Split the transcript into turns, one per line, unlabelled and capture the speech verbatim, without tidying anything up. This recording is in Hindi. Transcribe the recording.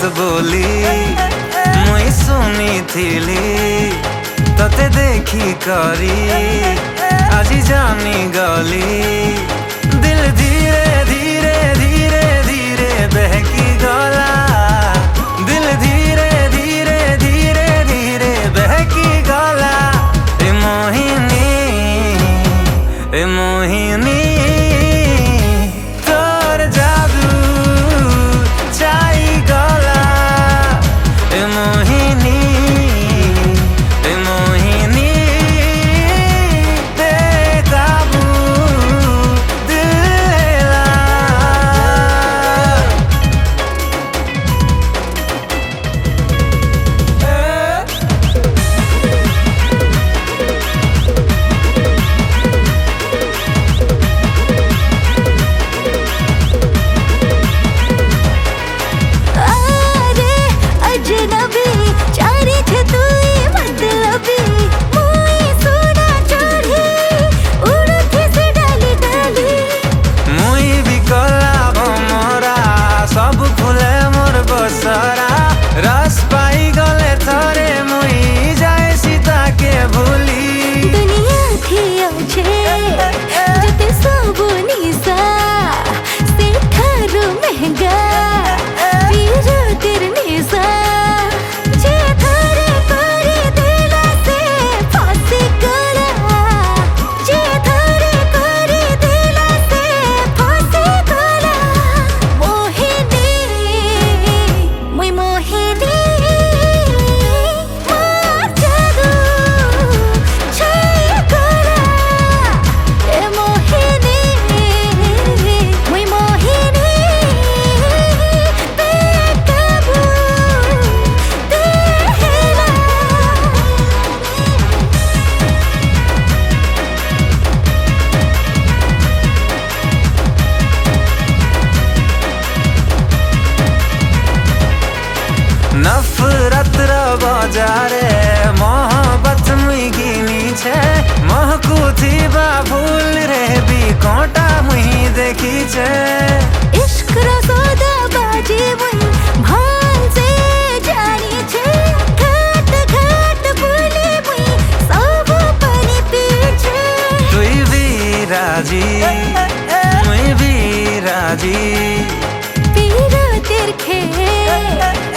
बोली मुई सुनी थिली तते देखी करी আজি जानी गली दिल धीरे धीरे धीरे धीरे बहकी गला दिल धीरे धीरे धीरे धीरे बहकी गला ए मोहिनी ए मोहिनी तोर जादू चाई गला ए मोहिनी ए मोहिनी बेकाबू दिल लेला।
अरे अजनबी चारी छे तुई मतलबी मुई सोना चढ़ी उड़ती से डाली डाली
मुई भी कला भमरा सब फुले मोर बसरा रस पाई गले थरे मुई जाए सीता के भूली
दुनिया थी अच्छे जते सब निशा से थारो महंगा पीर तेर निशा जे थारे करे दिला से फांसी गला जे थारे करे दिला से फांसी गला मोहिनी मुई मोहिनी मार जादू छाई गला ए मोहिनी मुई मोहिनी बेकाबू दिल
नफरत रो बाजारे मोहब्बत मुई गिनी छे महकू थी बा भूल रे भी कोटा मुई देखी छे
इश्क रो सौदा बाजी मुई भान से जानी छे घाट घाट बोले मुई सब पानी पीछे
तुई भी राजी मुई भी राजी
पीरा तेर खे